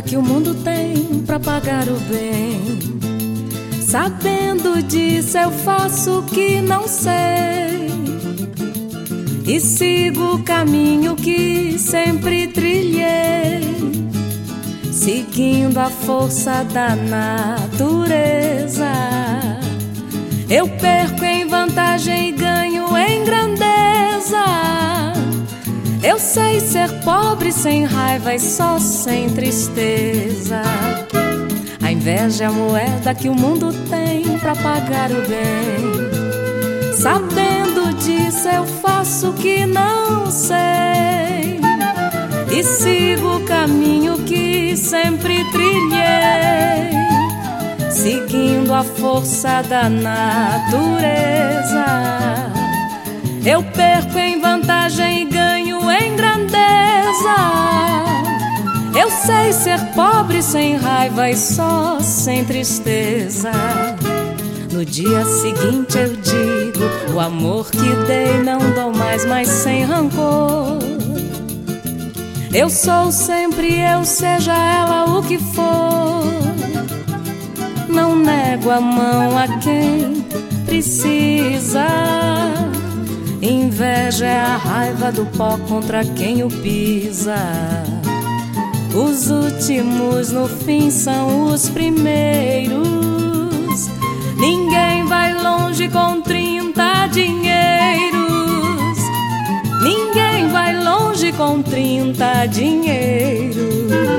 que o mundo tem pra pagar o bem. Sabendo disso eu faço o que não sei e sigo o caminho que sempre trilhei, seguindo a força da natureza. Eu perco em vantagem e ganho em grandeza. Eu sei ser pobre sem raiva e só sem tristeza. A inveja é a moeda que o mundo tem pra pagar o bem. Sabendo disso eu faço o que não sei e sigo o caminho que sempre trilhei, seguindo a força da natureza. Eu perco em vantagem e ganho em grandeza. Eu sei ser pobre sem raiva e só sem tristeza. No dia seguinte eu digo: o amor que dei não dou mais, mas sem rancor. Eu sou sempre eu, seja ela o que for. Não nego a mão a quem precisa. Inveja é a raiva do pó contra quem o pisa. Os últimos no fim são os primeiros. Ninguém vai longe com 30 dinheiros. Ninguém vai longe com 30 dinheiros.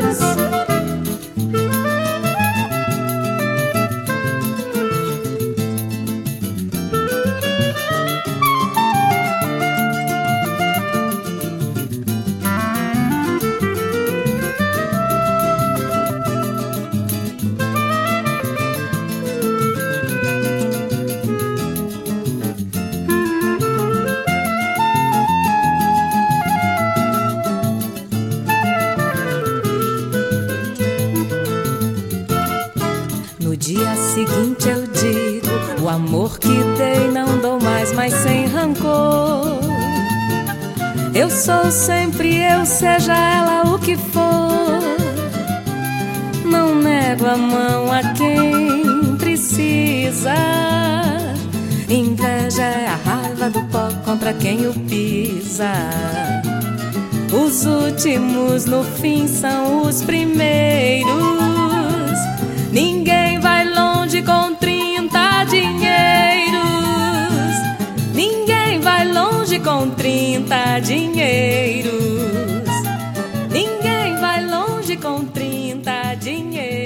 No dia seguinte eu digo: o amor que dei não dou mais, mas sem rancor. Eu sou sempre eu, seja ela o que for. Não nego a mão a quem precisa. Inveja é a raiva do pó contra quem o pisa. Os últimos no fim são os primeiros. Ninguém vai longe com 30 dinheiros. Ninguém vai longe com 30 dinheiros. Ninguém vai longe com 30 dinheiros.